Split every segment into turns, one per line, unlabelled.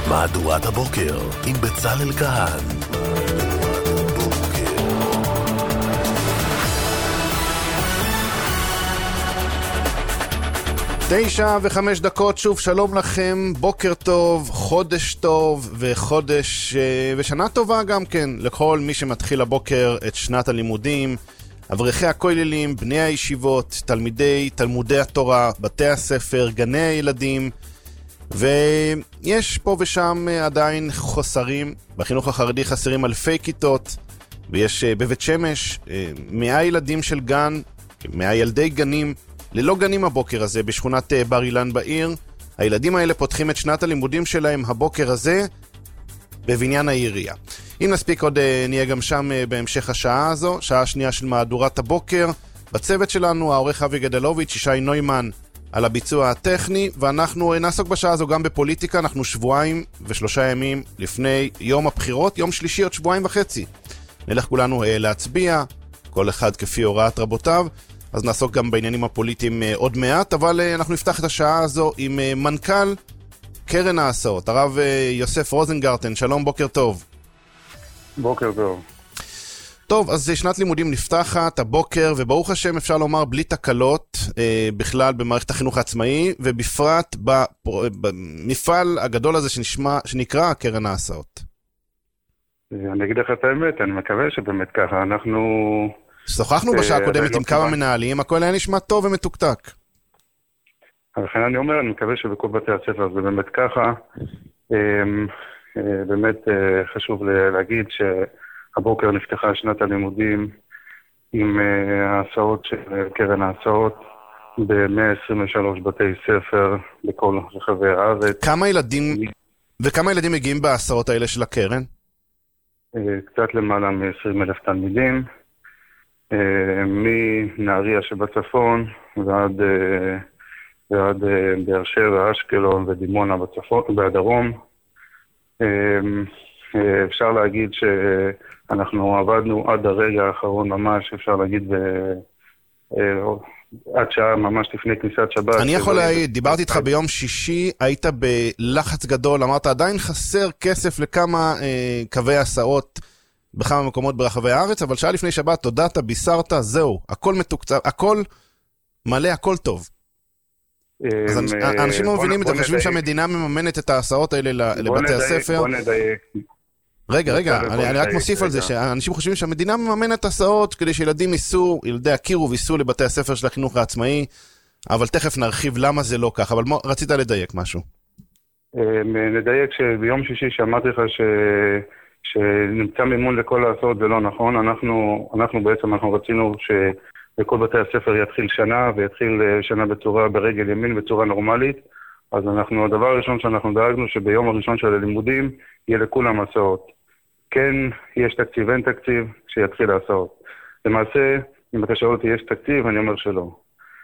מהדורת הבוקר עם בצלאל כהן.
9:05, שוב שלום לכם, בוקר טוב, חודש טוב ושנה טובה גם כן לכל מי שמתחיל הבוקר את שנת הלימודים, אברכי הכוללים, בני הישיבות, תלמודי התורה, בתי הספר, גני הילדים, ויש פה ושם עדיין חוסרים. בחינוך החרדי חסרים אלפי כיתות, ויש בבית שמש 100 ילדים של גן, 100 ילדי גנים ללא גנים הבוקר הזה בשכונת בר אילן בעיר. הילדים האלה פותחים את שנת הלימודים שלהם הבוקר הזה בבניין העירייה. אם נספיק עוד נהיה גם שם בהמשך השעה הזו, שעה שנייה של מהדורת הבוקר. בצוות שלנו העורך אבי גדלוביץ', ישי נוימן על הביצוע הטכני, ואנחנו נעסוק בשעה הזו גם בפוליטיקה. אנחנו 2.3 ימים לפני יום הבחירות, יום שלישי עוד 2.5. נלך כולנו להצביע, כל אחד כפי הוראת רבותיו. אז נעסוק גם בעניינים הפוליטיים עוד מעט, אבל אנחנו נפתח את השעה הזו עם מנכ"ל קרן ההסעות, הרב יוסף רוזנגרטן. שלום, בוקר טוב.
בוקר טוב.
טוב, אז שנת לימודים נפתחת הבוקר, וברוך השם אפשר לומר בלי תקלות בכלל במערכת החינוך העצמאי, ובפרט במפעל הגדול הזה שנקרא קרן ההסעות.
אני אגיד לך את האמת, אני מקווה שבאמת ככה, אנחנו...
שוחחנו בשעה הקודמת עם כמה מנהלים, הכל היה נשמע טוב ומתוקתק.
לכן אני אומר, אני מקווה שבכל בתי הספר זה באמת ככה. באמת חשוב להגיד שהבוקר נפתחה שנת הלימודים עם ההסעות של קרן ההסעות ב-123 בתי ספר בכל רחבי הארץ.
וכמה ילדים מגיעים בהסעות האלה של הקרן?
קצת למעלה מ-20,000 תלמידים. מנהריה שבצפון ועד באר שבע, אשקלון ודימונה בדרום. אפשר להגיד שאנחנו עבדנו עד הרגע האחרון ממש, אפשר להגיד עד שעה ממש לפני כניסת שבת.
אני יכול להעיד, דיברתי איתך ביום שישי, היית בלחץ גדול, אמרת עדיין חסר כסף לכמה קווי הסעות בכמה מקומות ברחבי הארץ, אבל שעה לפני שבת הודעת, בישרת, זהו, הכל מתוקצב, הכל מלא, הכל טוב. אז האנשים לא מבינים את זה, חושבים שהמדינה מממנת את ההסעות האלה לבתי הספר.
בוא נדייק.
רגע, אני רק מוסיף על זה, שאנשים חושבים שהמדינה מממנת הסעות כדי שילדים ילדי הכירו ויסעו לבתי הספר של החינוך העצמאי, אבל תכף נרחיב למה זה לא כך, אבל רצית לדייק משהו.
נדייק שביום שישי שאמרתי לך שנמצא מימון לכל ההסעות, זה לא נכון. אנחנו רצינו שבכל בתי הספר יתחיל שנה, ויתחיל שנה ברגל ימין, בצורה נורמלית. אז הדבר הראשון שאנחנו דאגנו, שביום הראשון של הלימודים יהיה לכולם הסעות. כן, יש תקציב, אין תקציב, שיתחיל ההסעות. למעשה, אם אתה שואל אותי, יש תקציב, אני אומר שלא.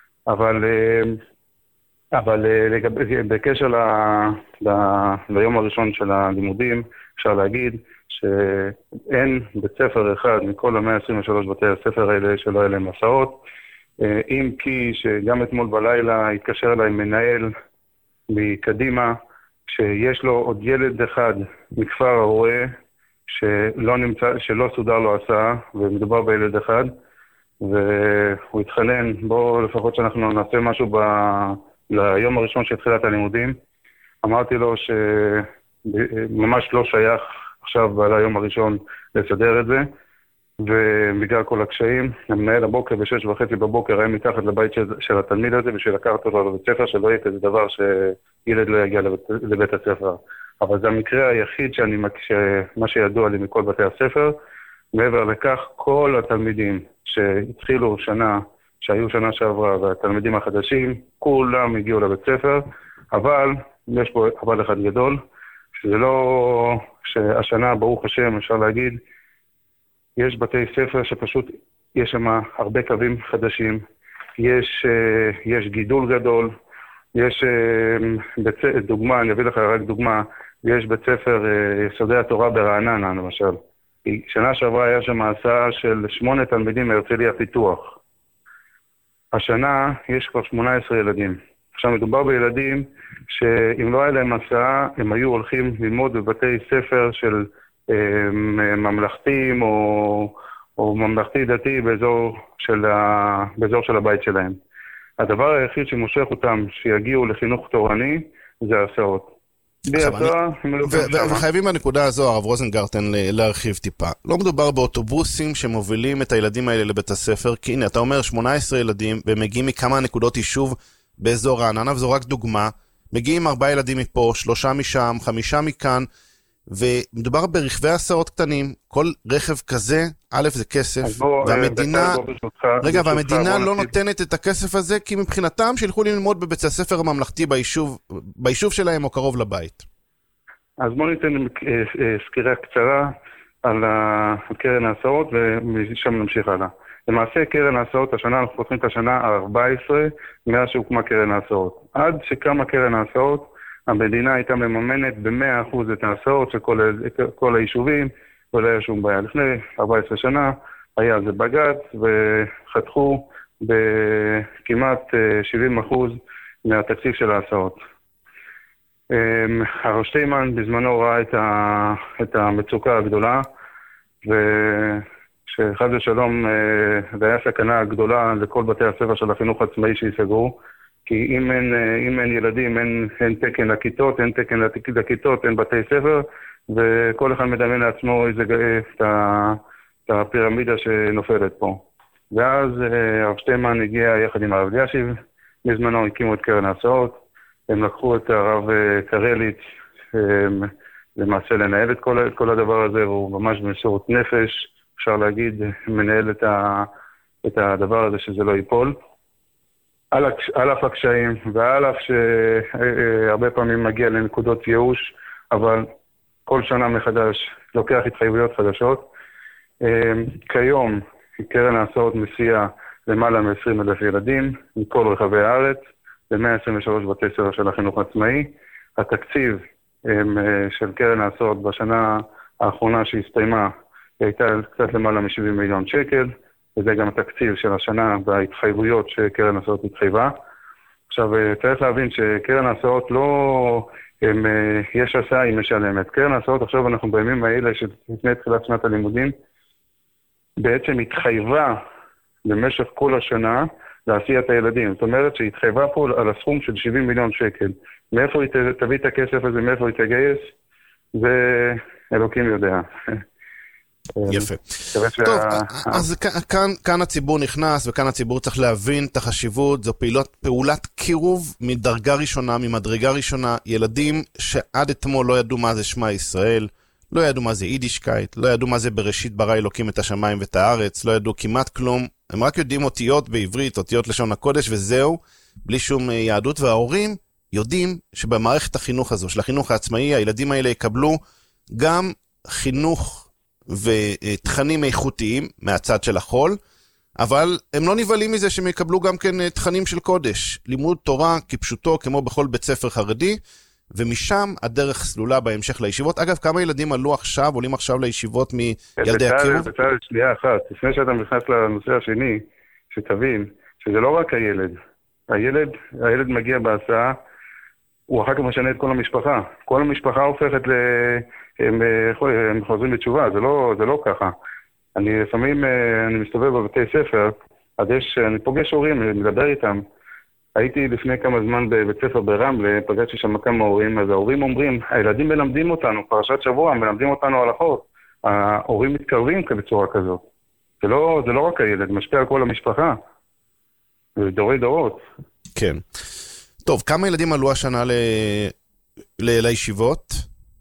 אבל בקשר ליום הראשון של הלימודים, אפשר להגיד שאין בית ספר אחד מכל ה-123 בתי הספר האלה שלא היה להם הסעות. אם כי שגם אתמול בלילה התקשר אליי מנהל מקדימה, שיש לו עוד ילד אחד מכפר ההורה שלא סודר לו הסעה, ומדובר בילד אחד, והוא התחנן, בוא לפחות שאנחנו נעשה משהו ליום הראשון של תחילת הלימודים. אמרתי לו שממש לא שייך עכשיו על היום הראשון לסדר את זה, ובגלל כל הקשיים, המנהל הבוקר ב-6:30 בבוקר היה מתחת לבית של התלמיד הזה, בשביל לקחת אותו לבית ספר, שלא יהיה כזה דבר שילד לא יגיע לבית הספר. אבל זה המקרה היחיד מה שידוע לי מכל בתי הספר. מעבר לכך, כל התלמידים שהיו שנה שעברה, והתלמידים החדשים, כולם הגיעו לבית ספר, אבל יש פה אבל אחד גדול, שזה לא שהשנה, ברוך השם, אפשר להגיד, יש בתי ספר שפשוט יש שם הרבה קווים חדשים, יש גידול גדול, יש דוגמה, אני אביא לך רק דוגמה, יש בית ספר יסודי התורה ברעננה למשל. שנה שעברה היה שם הסעה של 8 תלמידים מהרצליה פיתוח. השנה יש כבר 18 ילדים. עכשיו מדובר בילדים שאם לא היה להם הסעה, הם היו הולכים ללמוד בבתי ספר של ממלכתיים או ממלכתי דתי באזור של הבית שלהם. הדבר היחיד שמושך אותם שיגיעו לחינוך תורני זה ההסעות.
וחייבים בנקודה הזו, הרב רוזנגרטן, להרחיב טיפה. לא מדובר באוטובוסים שמובילים את הילדים האלה לבית הספר, כי הנה, אתה אומר 18 ילדים, והם מגיעים מכמה נקודות יישוב באזור רעננה, וזו רק דוגמה. מגיעים 4 ילדים מפה, 3 משם, 5 מכאן, ומדובר ברכבי הסעות קטנים. כל רכב כזה, א' זה כסף, והמדינה, והמדינה לא נותנת את הכסף הזה, כי מבחינתם שילכו ללמוד בבית הספר הממלכתי ביישוב שלהם או קרוב לבית.
אז בואו ניתן סקירה קצרה על קרן ההסעות, ומשם נמשיך הלאה. למעשה קרן ההסעות, השנה אנחנו פותחים את השנה ה-14, מאז שהוקמה קרן ההסעות. עד שקמה קרן ההסעות, המדינה הייתה מממנת ב-100% את ההסעות של כל היישובים, ולא היה שום בעיה. לפני 14 שנה היה זה בג"ץ, וחתכו בכמעט 70% מהתקציב של ההסעות. הרב שטיימן בזמנו ראה את המצוקה הגדולה, ושחד ושלום זה היה סכנה גדולה לכל בתי הספר של החינוך העצמאי שיסגרו, כי אם אין ילדים, אין תקן לכיתות, אין תקן לכיתות, אין בתי ספר, וכל אחד מדמיין לעצמו את הפירמידה שנופלת פה. ואז הרב שטיימן הגיע יחד עם הרב אלישיב, בזמנו הקימו את קרן ההסעות, הם לקחו את הרב קרליץ למעשה לנהל את כל הדבר הזה, והוא ממש במסירות נפש, אפשר להגיד, מנהל את הדבר הזה שזה לא ייפול. על אף הקשיים, ועל אף שהרבה פעמים מגיע לנקודות ייאוש, אבל כל שנה מחדש לוקח התחייבויות חדשות. כיום קרן ההסעות מסיעה למעלה מ-20,000 ילדים מכל רחבי הארץ, ב-123 בתי ספר של החינוך העצמאי. התקציב של קרן ההסעות בשנה האחרונה שהסתיימה הייתה קצת למעלה מ-70 מיליון שקל, וזה גם התקציב של השנה וההתחייבויות שקרן ההסעות התחייבה. עכשיו, צריך להבין שקרן ההסעות לא, יש הסעה, היא משלמת. קרן ההסעות, עכשיו אנחנו בימים האלה שלפני תחילת שנת הלימודים, בעצם התחייבה במשך כל השנה להסיע הילדים. זאת אומרת שהיא התחייבה פה על הסכום של 70 מיליון שקל. מאיפה היא תביא את הכסף הזה, מאיפה היא תגייס, זה אלוקים יודע.
יפה. טוב, אז כאן הציבור נכנס, וכאן הציבור צריך להבין את החשיבות. זו פעולת קירוב מדרגה ראשונה, ממדרגה ראשונה. ילדים שעד אתמול לא ידעו מה זה שמע ישראל, לא ידעו מה זה יידישקייט, לא ידעו מה זה בראשית ברא אלוקים את השמיים ואת הארץ, לא ידעו כמעט כלום. הם רק יודעים אותיות בעברית, אותיות לשון הקודש, וזהו, בלי שום יהדות. וההורים יודעים שבמערכת החינוך הזו, של החינוך העצמאי, הילדים האלה יקבלו גם חינוך ותכנים איכותיים מהצד של החול, אבל הם לא נבהלים מזה שהם יקבלו גם כן תכנים של קודש, לימוד תורה כפשוטו כמו בכל בית ספר חרדי, ומשם הדרך סלולה בהמשך לישיבות. אגב, כמה ילדים עולים עכשיו לישיבות מילדי הקירוב?
בצד שנייה אחת, לפני שאתה נכנס לנושא השני, שתבין שזה לא רק הילד מגיע בהסעה, הוא אחר כך משנה את כל המשפחה. כל המשפחה הופכת הם חוזרים בתשובה, זה לא ככה. לפעמים אני מסתובב בבתי ספר, אז אני פוגש הורים, מדבר איתם. הייתי לפני כמה זמן בבית ספר ברמלה, פגשתי שם כמה הורים, אז ההורים אומרים, הילדים מלמדים אותנו, פרשת שבוע, מלמדים אותנו הלכות. ההורים מתקרבים בצורה כזאת. זה לא רק הילד, משפיע על כל המשפחה. זה דורי דורות.
כן. טוב, כמה ילדים עלו השנה לישיבות?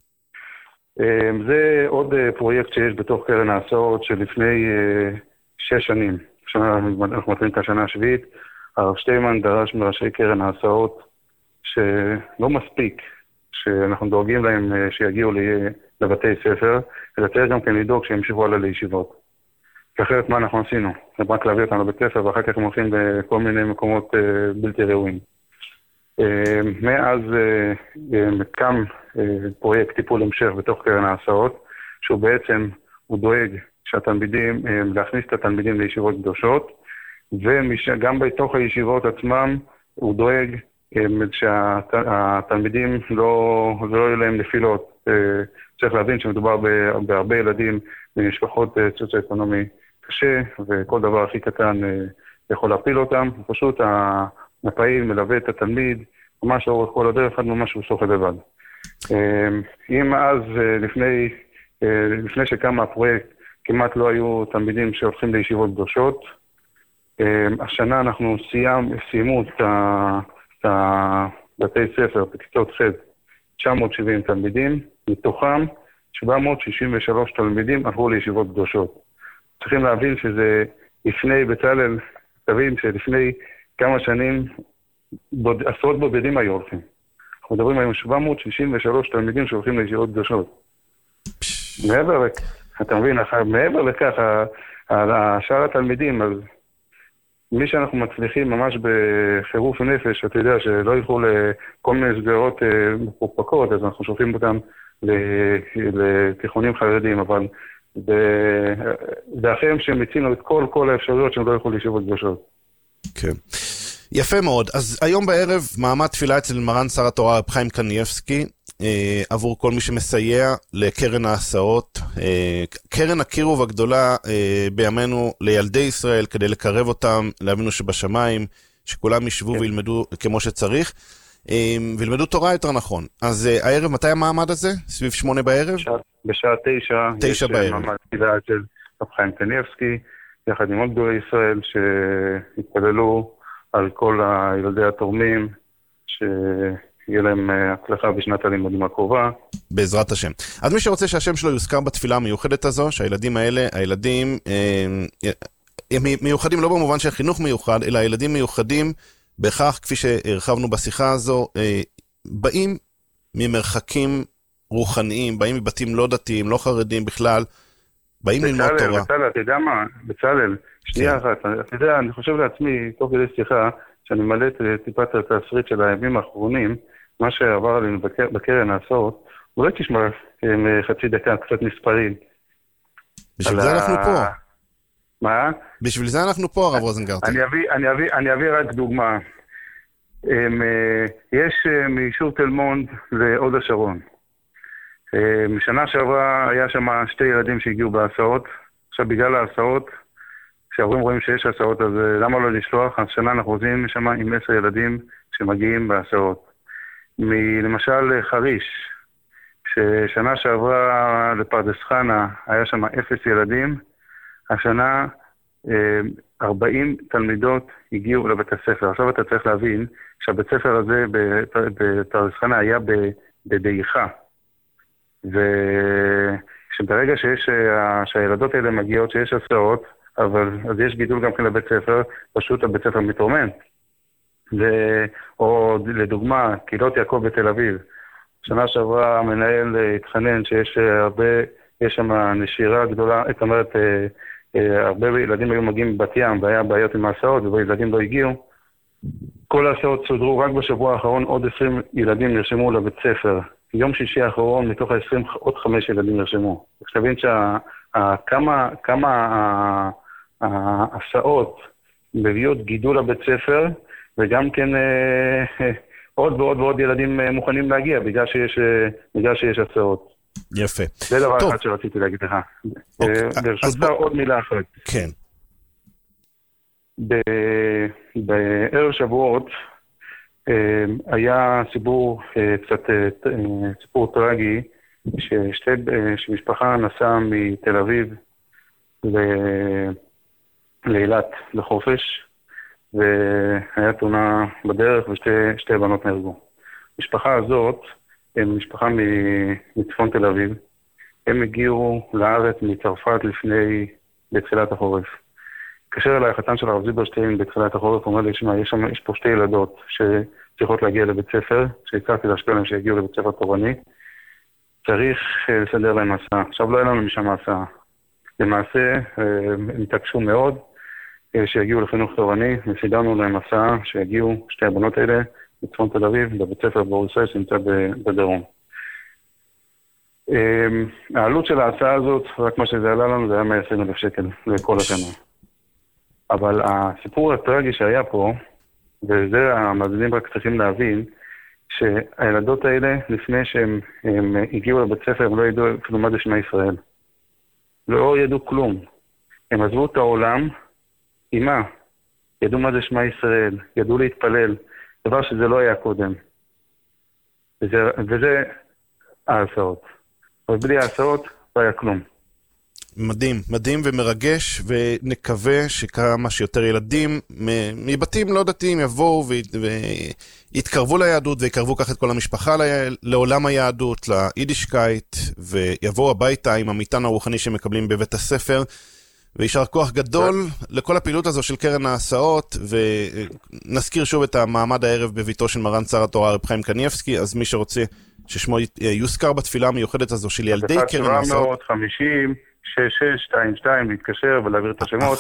זה עוד פרויקט שיש בתוך קרן ההסעות שלפני 6 שנים. אנחנו מתחילים את השנה השביעית. הרב שטיימן דרש מראשי קרן ההסעות שלא מספיק שאנחנו דואגים להם שיגיעו לבתי ספר, אלא צריך גם כן לדאוג שימשיכו הלאה לישיבות. כי אחרת מה אנחנו עשינו? זה רק להביא אותנו לבית ספר ואחר כך הם הולכים בכל מיני מקומות בלתי ראויים. מאז קם פרויקט טיפול המשך בתוך קרן ההסעות, שהוא בעצם, הוא דואג שהתלמידים, להכניס את התלמידים לישיבות קדושות, וגם בתוך הישיבות עצמם הוא דואג שהתלמידים לא יהיו להם נפילות. צריך להבין שמדובר בהרבה ילדים ממשפחות סוציו-אקונומי קשה, וכל דבר הכי קטן יכול להפיל אותם. פשוט הפעיל מלווה את התלמיד ממש לאורך כל הדרך עד ממש הוא סוף לבד. אם אז לפני שקמה הפרויקט כמעט לא היו תלמידים שהולכים לישיבות קדושות, השנה אנחנו סיימו את בתי ספר בכיתות ח' 970 תלמידים, מתוכם 763 תלמידים עברו לישיבות קדושות. צריכים להבין שזה לפני בצלאל, תבין שלפני כמה שנים עשרות בודדים היו הולכים. אנחנו מדברים היום 763 תלמידים שהולכים לישיבות קדושות. אתה מבין, מעבר לכך, שאר התלמידים, אז מי שאנחנו מצליחים ממש בחירוף נפש, אתה יודע שלא ילכו לכל מיני סגרות מפוקפקות, אז אנחנו שולחים אותם לתיכונים חרדים, אבל זה אחרים שהם מצינו את כל האפשרויות שהם לא ילכו לישיבות קדושות.
כן. יפה מאוד. אז היום בערב מעמד תפילה אצל מרן שר התורה רב חיים קניבסקי, עבור כל מי שמסייע לקרן ההסעות, קרן הקירוב הגדולה בימינו לילדי ישראל, כדי לקרב אותם לאבינו שבשמיים, שכולם ישבו וילמדו כמו שצריך, וילמדו תורה יותר נכון. אז הערב, מתי המעמד הזה? סביב 8 בערב?
בשעה 9 יש מעמד תפילה אצל רב חיים קניבסקי, יחד עם עוד גדולי ישראל שהתפללו על כל הילדי התורמים, שיהיה להם הצלחה בשנת הלימודים הקרובה.
בעזרת השם. אז מי שרוצה שהשם שלו יוזכר בתפילה המיוחדת הזו, שהילדים האלה, הילדים הם מיוחדים לא במובן של חינוך מיוחד, אלא הילדים מיוחדים בכך, כפי שהרחבנו בשיחה הזו, באים ממרחקים רוחניים, באים מבתים לא דתיים, לא חרדים בכלל, באים ללמוד תורה.
בצלאל, אתה יודע מה? בצלאל, שנייה אחת, אתה יודע, אני חושב לעצמי, תוך כדי שיחה, שאני מלא טיפת התסריט של הימים האחרונים, מה שעבר עלינו בקרן ההסעות, אולי תשמע חצי דקה, קצת מספרים.
בשביל זה אנחנו פה.
מה?
בשביל זה אנחנו פה, הרב רוזנגרטן.
אני אביא רק דוגמה. יש מיישוב תל מונד להוד השרון. משנה שעברה היה שם 2 ילדים שהגיעו בהסעות. עכשיו בגלל ההסעות, כשההורים רואים שיש הסעות, אז למה לא לשלוח? השנה אנחנו עוזים שם עם 10 ילדים שמגיעים בהסעות. למשל חריש, ששנה שעברה לפרדס חנה היה שם 0 ילדים, השנה 40 תלמידות הגיעו לבית הספר. עכשיו אתה צריך להבין שהבית הספר הזה בפרדס חנה היה בדעיכה. ושברגע שהילדות האלה מגיעות, שיש הסעות, אז יש גידול גם כן לבית ספר, פשוט הבית ספר מתרומם. או לדוגמה, קהילות יעקב בתל אביב. שנה שעברה המנהל התחנן שיש יש שם נשירה גדולה, זאת אומרת, הרבה ילדים היו מגיעים בבת ים, והיה בעיות עם ההסעות, וילדים לא הגיעו. כל ההסעות סודרו, רק בשבוע האחרון עוד 20 ילדים נרשמו לבית ספר. יום שישי האחרון, מתוך ה-20, עוד 5 ילדים נרשמו. תבין כמה ההסעות מביאות גידול לבית ספר, וגם כן עוד ועוד ילדים מוכנים להגיע, בגלל שיש הסעות.
יפה.
זה דבר אחד שרציתי להגיד לך. ברשותך עוד מילה אחת.
כן.
בערב שבועות היה סיפור טרגי, שמשפחה נסעה מתל אביב לאילת לחופש, והיה תאונה בדרך ושתי בנות נהרגו. המשפחה הזאת, הם משפחה מצפון תל אביב, הם הגיעו לארץ מצרפת בתחילת החורף. התקשר אליי החתן של הרב זילברשטיין בתחילת החורף, אומר לי, יש פה 2 ילדות שצריכות להגיע לבית ספר, שהצלחתי להשפיע להם שיגיעו לבית ספר תורני, צריך לסדר להם מסע. עכשיו לא היה לנו משם מסע. למעשה, הם התעקשו מאוד שיגיעו לחינוך תורני, וסידרנו להם מסע שיגיעו 2 הבנות האלה בצפון תל אביב, בבית ספר בורסאי שנמצא בדרום. העלות של ההסעה הזאת, רק מה שזה עלה לנו, זה היה 120,000 שקל לכל השנה. אבל הסיפור הטרגי שהיה פה, וזה המאזינים רק צריכים להבין, שהילדות האלה, לפני שהם הגיעו לבית ספר, הם לא ידעו אפילו מה זה שמע ישראל. לא ידעו כלום. הם עזבו את העולם, אימה, ידעו מה זה שמע ישראל, ידעו להתפלל, דבר שזה לא היה קודם. וזה ההסעות. אבל בלי ההסעות לא היה כלום.
מדהים, מדהים ומרגש, ונקווה שכמה שיותר ילדים מבתים לא דתיים יבואו ויתקרבו ליהדות, ויקרבו כך את כל המשפחה לעולם היהדות, ליידישקייט, ויבואו הביתה עם המטען הרוחני שמקבלים בבית הספר, וישר כוח גדול לכל הפעילות הזו של קרן ההסעות, ונזכיר שוב את המעמד הערב בביתו של מרן שר התורה רב חיים קניבסקי, אז מי שרוצה ששמו יוזכר בתפילה המיוחדת הזו של ילדי קרן ההסעות.
750 6622 להתקשר ולהעביר את השמות.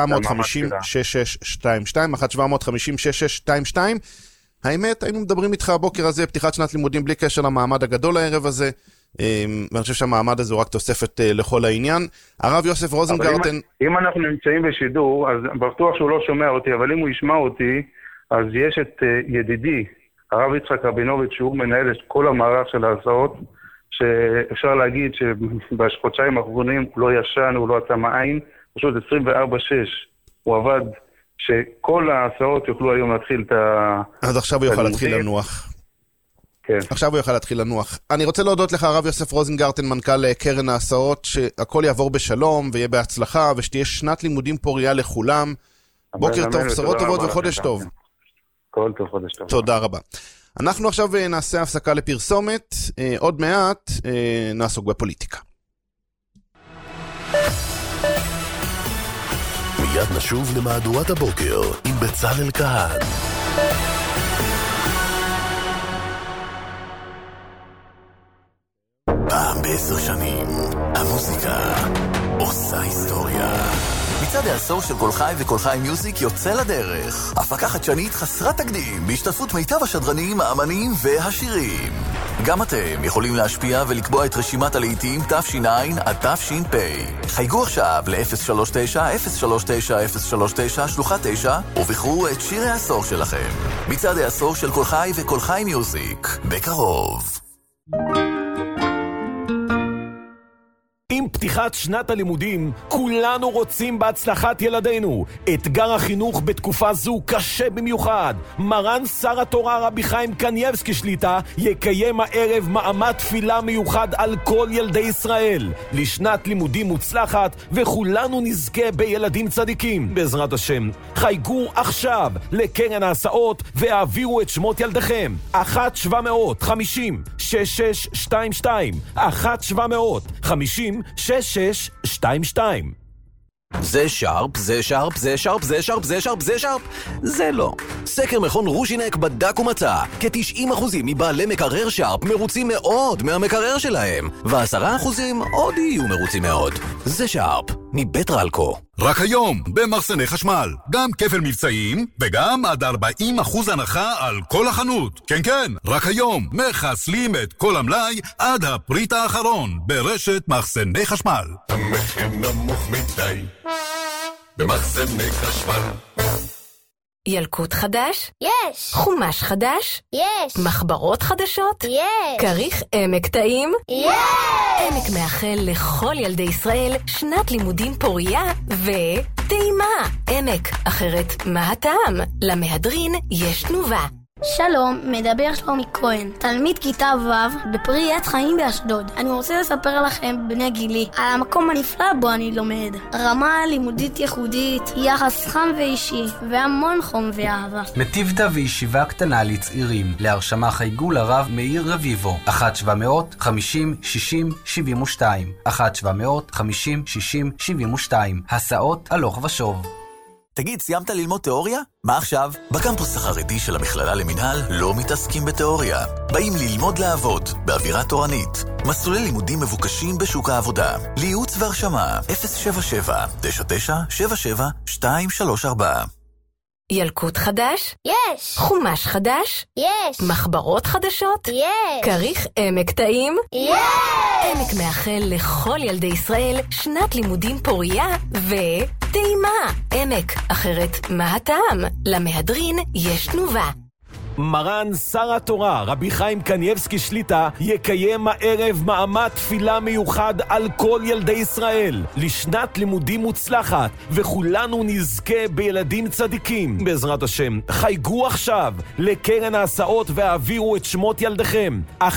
1-750-6622, 1-750-6622. האמת, היינו מדברים איתך הבוקר הזה, פתיחת שנת לימודים בלי קשר למעמד הגדול הערב הזה, ואני חושב שהמעמד הזה הוא רק תוספת לכל העניין. הרב יוסף רוזנגרטן...
אם אנחנו נמצאים בשידור, אז בטוח שהוא לא שומע אותי, אבל אם הוא ישמע אותי, אז יש את ידידי, הרב יצחק רבינוביץ', שהוא מנהל את כל המערך של ההסעות, שאפשר להגיד שבחודשיים האחרונים הוא לא ישן, הוא לא עצם העין, פשוט 24/6 הוא עבד, שכל ההסעות יוכלו היום להתחיל את
אז עכשיו הוא יוכל להתחיל לנוח.
כן.
עכשיו הוא יוכל להתחיל לנוח. אני רוצה להודות לך, הרב יוסף רוזנגרטן, מנכ"ל קרן ההסעות, שהכל יעבור בשלום ויהיה בהצלחה, ושתהיה שנת לימודים פוריה לכולם. בוקר טוב, בשורות טובות וחודש טוב.
כל טוב, חודש טוב.
תודה רבה. אנחנו עכשיו נעשה הפסקה לפרסומת, עוד מעט נעסוק בפוליטיקה.
מיד נשוב למהדורת הבוקר עם בצלאל כהן. פעם ב10 שנים, המוזיקה עושה היסטוריה. מצעד העשור של כל חי וכל חי מיוזיק יוצא לדרך. הפקה חדשנית חסרת תקדים, בהשתתפות מיטב השדרנים, האמנים והשירים. גם אתם יכולים להשפיע ולקבוע את רשימת הלהיטים תש"ע עד תש"פ. חייגו עכשיו ל-039-039-039 שלוחה 9 ובחרו את שיר העשור שלכם. מצעד העשור של כל חי וכל חי מיוזיק. בקרוב.
עם פתיחת שנת הלימודים, כולנו רוצים בהצלחת ילדינו. אתגר החינוך בתקופה זו קשה במיוחד. מרן שר התורה רבי חיים קניבסקי שליטה יקיים הערב מעמד תפילה מיוחד על כל ילדי ישראל. לשנת לימודים מוצלחת, וכולנו נזכה בילדים צדיקים. בעזרת השם, חייגו עכשיו לקרן ההסעות והעבירו את שמות ילדיכם. 1-750-6622 1-750-6622.
זה שרפ, זה שרפ, זה שרפ, זה שרפ, זה שרפ, זה שרפ, זה לא. סקר מכון רושינק בדק ומצא, כ-90% מבעלי מקרר שרפ מרוצים מאוד מהמקרר שלהם, ו10% עוד יהיו מרוצים מאוד. זה שרפ, מבית רלקו.
רק היום, במחסני חשמל, גם כפל מבצעים, וגם עד 40% הנחה על כל החנות. כן, כן, רק היום, מחסלים את כל המלאי עד הפריט האחרון, ברשת מחסני חשמל.
המחיר נמוך מדי, במחסני חשמל.
ילקוט חדש?
יש.
חומש חדש?
יש.
מחברות חדשות?
יש.
כריך עמק טעים?
יש.
עמק מאחל לכל ילדי ישראל שנת לימודים פוריה וטעימה. עמק, אחרת מה הטעם? למהדרין יש תנובה.
שלום, מדבר שלומי כהן, תלמיד כיתה ו' בפרי עץ חיים באשדוד. אני רוצה לספר לכם, בני גילי, על המקום הנפלא בו אני לומד. רמה לימודית ייחודית, יחס חם ואישי, והמון חום ואהבה.
מטיבתא וישיבה קטנה לצעירים. להרשמה חייגו לרב מאיר רביבו. 1-750-60-72 1-750-60-72. הסעות הלוך ושוב.
תגיד, סיימת ללמוד תיאוריה? מה עכשיו? בקמפוס החרדי של המכללה למינהל לא מתעסקים בתיאוריה. באים ללמוד לעבוד, באווירה תורנית. מסלולי לימודים מבוקשים בשוק העבודה. לייעוץ והרשמה 077-9977-234
ילקוט חדש?
יש!
חומש חדש?
יש!
מחברות חדשות?
יש!
כריך עמק טעים?
יש!
עמק מאחל לכל ילדי ישראל שנת לימודים פוריה וטעימה. עמק, אחרת מה הטעם? למהדרין יש תנובה.
מרן שר התורה רבי חיים קניבסקי שליטה יקיים הערב מעמד תפילה מיוחד על כל ילדי ישראל לשנת לימודים מוצלחת, וכולנו נזכה בילדים צדיקים בעזרת השם. חייגו עכשיו לקרן ההסעות והעבירו את שמות ילדיכם 1-700-50-6622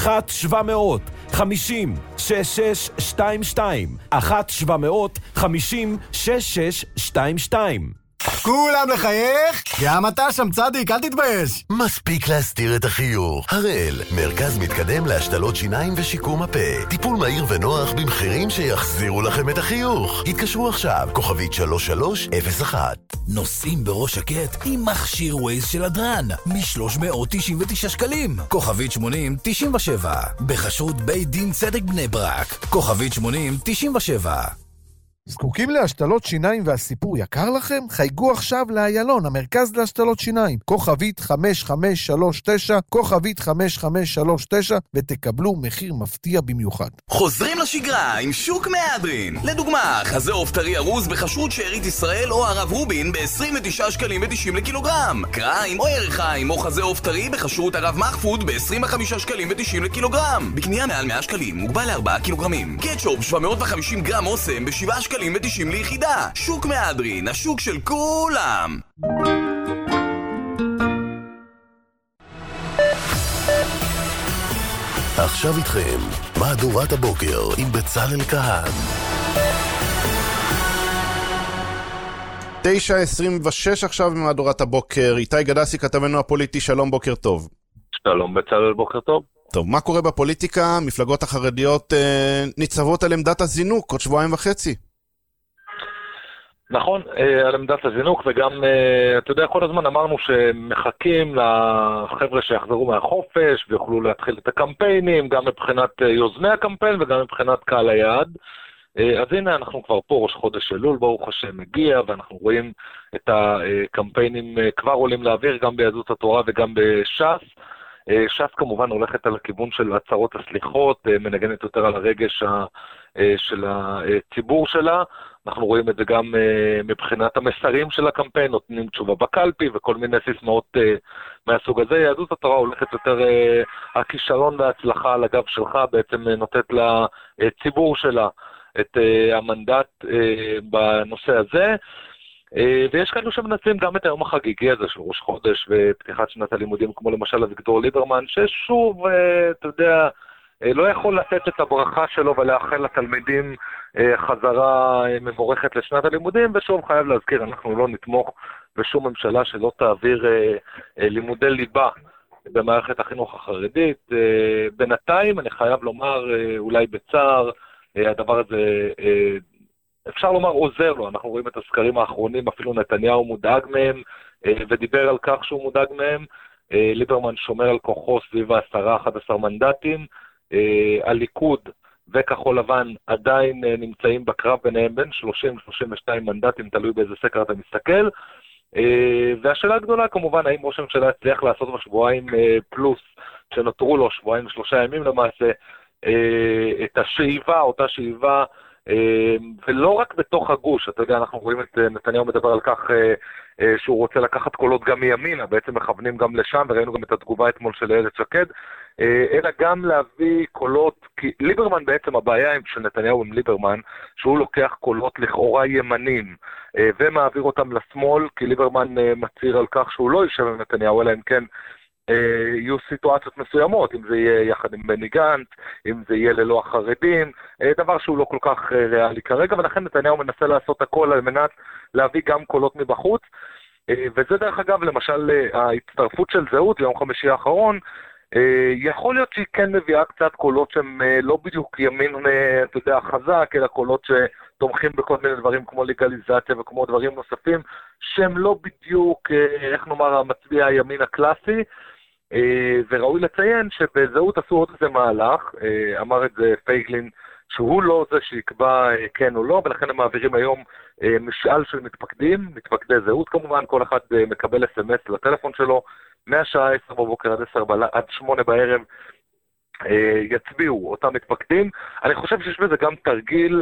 1-700-50-6622.
כולם לחייך? גם אתה שם צדיק, אל תתבייש.
מספיק להסתיר את החיוך. הראל, מרכז מתקדם להשתלות שיניים ושיקום הפה. טיפול מהיר ונוח במחירים שיחזירו לכם את החיוך. התקשרו עכשיו, כוכבית 3301.
נוסעים בראש שקט עם מכשיר ווייז של הדרן, מ-399 שקלים. כוכבית 8097. בחשרות בית דין צדק בני ברק. כוכבית 8097.
זקוקים להשתלות שיניים והסיפור יקר לכם? חייגו עכשיו לאיילון, המרכז להשתלות שיניים. כוכבית 5539, כוכבית 5539, ותקבלו מחיר מפתיע במיוחד.
חוזרים לשגרה עם שוק מהדרין. לדוגמה, חזה עוף טרי ארוז בחשרות שארית ישראל או הרב רובין ב-29 שקלים ו-90 לקילוגרם. קריים או ירחיים או חזה עוף טרי בחשרות הרב מחפוד ב-25 שקלים ו-90 לקילוגרם. בקנייה מעל 100 שקלים, מוגבל ל4 קילוגרמים. קטשופ 750 גרם אוסם ב-7 שקלים ו-90 ליחידה. שוק מהדרין, השוק של כולם.
עכשיו איתכם, מהדורת הבוקר עם בצלאל כהן.
9:26 עכשיו במהדורת הבוקר. איתי גדסי, כתבנו הפוליטי, שלום, בוקר טוב.
שלום בצלאל, בוקר טוב.
טוב, מה קורה בפוליטיקה? מפלגות החרדיות ניצבות על עמדת הזינוק עוד שבועיים וחצי.
נכון, על עמדת הזינוק, וגם, אתה יודע, כל הזמן אמרנו שמחכים לחבר'ה שיחזרו מהחופש ויוכלו להתחיל את הקמפיינים, גם מבחינת יוזמי הקמפיין וגם מבחינת קהל היעד. אז הנה, אנחנו כבר פה, ראש חודש אלול, ברוך השם מגיע, ואנחנו רואים את הקמפיינים כבר עולים לאוויר, גם ביהדות התורה וגם בש"ס. ש"ס כמובן הולכת על הכיוון של הצהרות הסליחות, מנגנת יותר על הרגש של הציבור שלה. אנחנו רואים את זה גם מבחינת המסרים של הקמפיין, נותנים תשובה בקלפי וכל מיני סיסמאות מהסוג הזה. יהדות התורה הולכת יותר, הכישלון וההצלחה על הגב שלך בעצם נותנת לציבור שלה את המנדט בנושא הזה. ויש כאלו שמנצלים גם את היום החגיגי הזה של ראש חודש ופתיחת שנת הלימודים, כמו למשל אביגדור ליברמן, ששוב, אתה יודע, לא יכול לתת את הברכה שלו ולאחל לתלמידים חזרה מבורכת לשנת הלימודים, ושוב חייב להזכיר, אנחנו לא נתמוך בשום ממשלה שלא תעביר לימודי ליבה במערכת החינוך החרדית. בינתיים אני חייב לומר, אולי בצער, הדבר הזה אפשר לומר עוזר לו. אנחנו רואים את הסקרים האחרונים, אפילו נתניהו מודאג מהם ודיבר על כך שהוא מודאג מהם. ליברמן שומר על כוחו סביב 10-11 מנדטים. הליכוד וכחול לבן עדיין נמצאים בקרב ביניהם בין 30-32 מנדטים, תלוי באיזה סקר אתה מסתכל. והשאלה הגדולה כמובן, האם ראש הממשלה הצליח לעשות בשבועיים פלוס שנותרו לו, 2-3 ימים למעשה, את השאיבה, אותה שאיבה, ולא רק בתוך הגוש. אתה יודע, אנחנו רואים את נתניהו מדבר על כך שהוא רוצה לקחת קולות גם מימינה, בעצם מכוונים גם לשם, וראינו גם את התגובה אתמול של איילת שקד, אלא גם להביא קולות, כי ליברמן בעצם, הבעיה של נתניהו עם ליברמן, שהוא לוקח קולות לכאורה ימנים, ומעביר אותם לשמאל, כי ליברמן מצהיר על כך שהוא לא יישב עם נתניהו, אלא אם כן יהיו סיטואציות מסוימות, אם זה יהיה יחד עם בני גנץ, אם זה יהיה ללא החרדים, דבר שהוא לא כל כך ריאלי כרגע, ולכן נתניהו מנסה לעשות הכל על מנת להביא גם קולות מבחוץ, וזה דרך אגב, למשל, ההצטרפות של זהות ביום חמישי האחרון, יכול להיות שהיא כן מביאה קצת קולות שהם לא בדיוק ימין, אתה יודע, חזק, אלא קולות שתומכים בכל מיני דברים כמו לגליזציה וכמו דברים נוספים, שהם לא בדיוק, איך נאמר, המצביע הימין הקלאסי, וראוי לציין שבזהות עשו עוד איזה מהלך, אמר את זה פייגלין
שהוא לא זה שיקבע כן או לא, ולכן הם מעבירים היום משאל של מתפקדי זהות כמובן, כל אחד מקבל SMS לטלפון שלו, מהשעה 10 בבוקר עד 8 בערב, יצביעו אותם מתפקדים. אני חושב שיש בזה גם תרגיל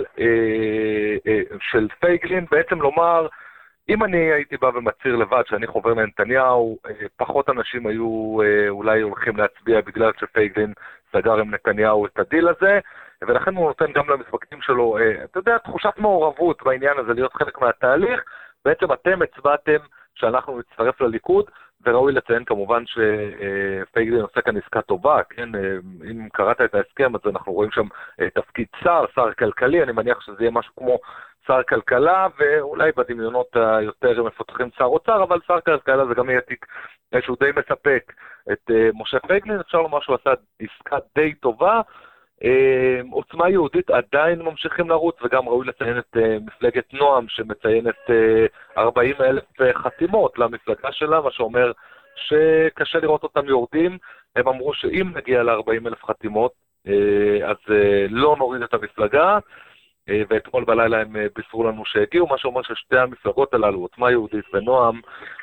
של פייגלין, בעצם לומר, אם אני הייתי בא ומצהיר לבד שאני חובר לנתניהו, פחות אנשים היו אולי הולכים להצביע בגלל שפייגלין סגר עם נתניהו את הדיל הזה, ולכן הוא נותן גם למתפקדים שלו, אתה יודע, תחושת מעורבות בעניין הזה, להיות חלק מהתהליך. בעצם אתם הצבעתם שאנחנו נצטרף לליכוד, וראוי לציין כמובן שפייגלין עושה כאן עסקה טובה, כן? אם קראת את ההסכם, אז אנחנו רואים שם תפקיד שר כלכלי, אני מניח שזה יהיה משהו כמו שר כלכלה, ואולי בדמיונות היותר מפותחים שר אוצר, אבל שר כלכלה זה גם יעתיק שהוא די מספק את משה פייגלין. אפשר לומר שהוא עשה עסקה די טובה. עוצמה יהודית עדיין ממשיכים לרוץ, וגם ראוי לציין את מפלגת נועם שמציינת 40,000 חתימות למפלגה שלה, מה שאומר שקשה לראות אותם יורדים. הם אמרו שאם נגיע ל-40,000 חתימות אז לא נוריד את המפלגה, ואתמול בלילה הם בישרו לנו שהגיעו, מה שאומר ששתי המפלגות הללו, עוצמה יהודית ונועם,